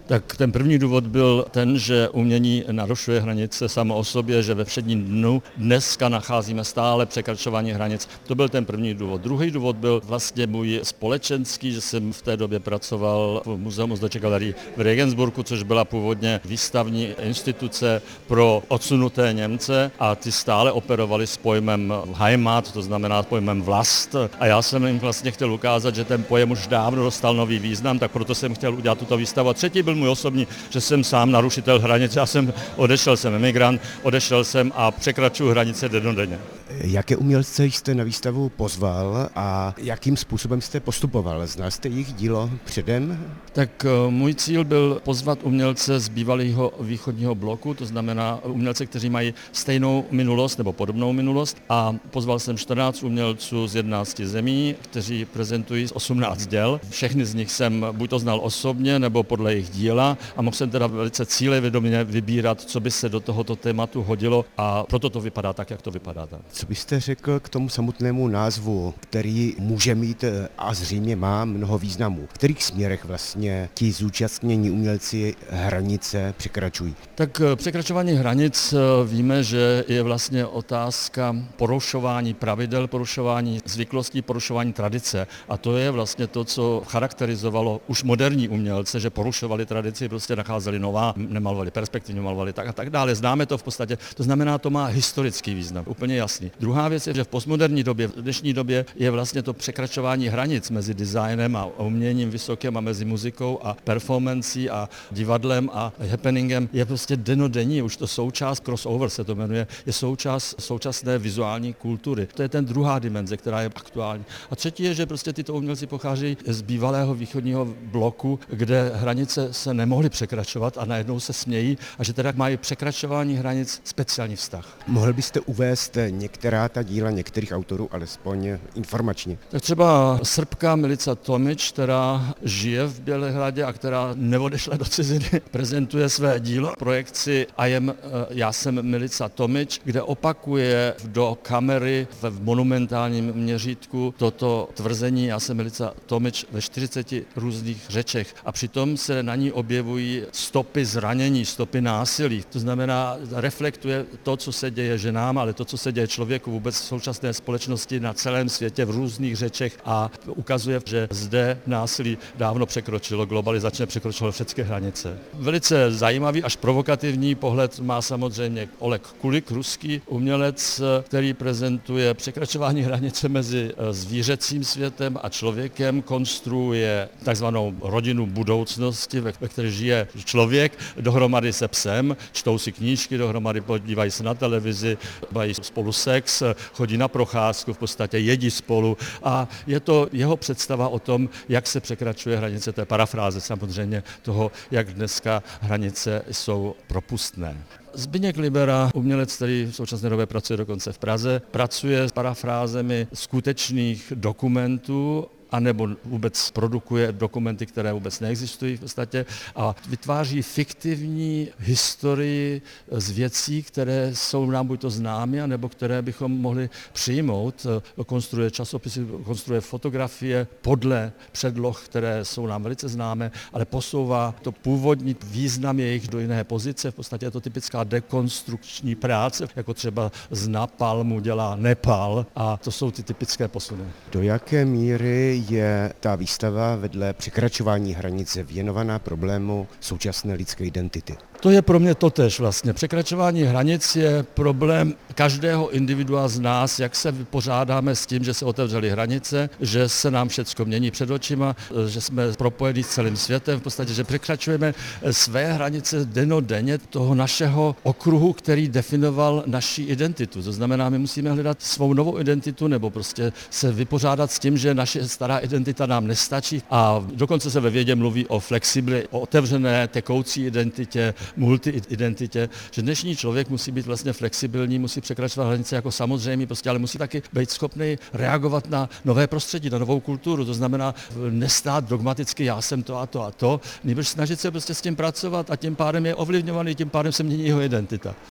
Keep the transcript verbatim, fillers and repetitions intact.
Tak ten první důvod byl ten, že umění narušuje hranice samo o sobě, že ve všedním dnu dneska nacházíme stále překračování hranic. To byl ten první důvod. Druhý důvod byl vlastně můj společenský, že jsem v té době pracoval v Muzeu Uzdeček galerii v Regensburgu, což byla původně výstavní instituce pro odsunuté Němce a ty stále operovali s pojmem Heimat, to znamená pojmem vlast. A já jsem jim vlastně chtěl ukázat, že ten pojem už dávno dostal nový význam, tak proto jsem chtěl udělat tuto výstavu. A třetí byl můj osobní, že jsem sám narušitel hranic. Já jsem odešel, jsem emigrant, odešel jsem a překračuju hranice dennodenně. Jaké umělce jste na výstavu pozval a jakým způsobem jste postupoval? Znal jste jejich dílo předem? Tak můj cíl byl pozvat umělce z bývalého východního bloku, to znamená umělce, kteří mají stejnou minulost nebo podobnou minulost, a pozval jsem čtrnáct umělců z jedenácti zemí, kteří prezentují osmnáct děl. Všechny z nich jsem buď to znal osobně nebo podle jejich díla a mohl jsem teda velice cílevědomě vybírat, co by se do tohoto tématu hodilo, a proto to vypadá tak, jak to vypadá. Co byste řekl k tomu samotnému názvu, který může mít a zřejmě má mnoho významů? V kterých směrech vlastně ti zúčastnění umělci hranice překračují? Tak překračování hranic víme, že je vlastně otázka porušování pravidel, porušování zvyklostí, porušování tradice. A to je vlastně to, co charakterizovalo už moderní umělce, že porušovali tradici, prostě nacházeli nová, nemalovali perspektivně, malovali tak a tak dále. Známe to v podstatě. To znamená, to má historický význam, úplně jasný. Druhá věc je, že v postmoderní době, v dnešní době je vlastně to překračování hranic mezi designem a uměním vysokým a mezi muzikou a performancí a divadlem a happeningem je prostě dennodenní, už to součást crossover se to jmenuje, je součást současné vizuální kultury. To je ten druhá dimenze, která je aktuální. A třetí je, že prostě tyto umělci pocházejí z bývalého východního bloku, kde hranice se nemohly překračovat a najednou se smějí a že teda mají překračování hranic speciální vztah. Mohl byste uvést některá ta díla některých autorů, alespoň informačně? Tak třeba Srbka Milica Tomič, která žije v Bělehradě a která neodešla do ciziny, prezentuje své dílo v projekci I am, já jsem Milica Tomič, kde opakuje do kamery v monumentálním měřítku toto tvrzení já jsem Milica Tomič ve čtyřiceti různých řečech. A přitom se na ní objevují stopy zranění, stopy násilí. To znamená, reflektuje to, co se děje ženám, ale to, co se děje člověku vůbec v současné společnosti na celém světě v různých řečech, a ukazuje, že zde násilí dávno překročilo, globalizačně překročilo všechny hranice. Velice zajímavý až provokativní pohled má samozřejmě Oleg Kulik, ruský umělec, který prezentuje překračování hranice mezi zvířecím světem a člověkem, konstruuje takzvanou rodinu budoucnosti, ve které žije člověk dohromady se psem, čtou si knížky dohromady, podívají se na televizi, mají spolu sex, chodí na procházku, v podstatě jedí spolu a je to jeho představa o tom, jak se překračuje hranice, to je parafráze samozřejmě toho, jak dneska hranice jsou propustné. Zbyněk Libera, umělec, který v současné době pracuje dokonce v Praze, pracuje s parafrázemi skutečných dokumentů anebo vůbec produkuje dokumenty, které vůbec neexistují v podstatě a vytváří fiktivní historii z věcí, které jsou nám buď to známy, nebo které bychom mohli přijmout. Konstruuje časopisy, konstruuje fotografie podle předloh, které jsou nám velice známé, ale posouvá to původní význam jejich do jiné pozice. V podstatě je to typická dekonstrukční práce, jako třeba z napalmu dělá Nepal a to jsou ty typické posuny. Do jaké míry je ta výstava vedle překračování hranice věnovaná problému současné lidské identity? To je pro mě totéž vlastně. Překračování hranic je problém každého individua z nás, jak se vypořádáme s tím, že se otevřely hranice, že se nám všecko mění před očima, že jsme propojeni s celým světem, v podstatě, že překračujeme své hranice dennodenně toho našeho okruhu, který definoval naši identitu. To znamená, my musíme hledat svou novou identitu nebo prostě se vypořádat s tím, že naše stará identita nám nestačí a dokonce se ve vědě mluví o flexibilní, o otevřené, tekoucí identitě, multi-identitě, že dnešní člověk musí být vlastně flexibilní, musí překračovat hranice jako samozřejmě, prostě, ale musí taky být schopný reagovat na nové prostředí, na novou kulturu, to znamená nestát dogmaticky já jsem to a to a to, nebož snažit se prostě s tím pracovat a tím pádem je ovlivňovaný, tím pádem se mění jeho identita.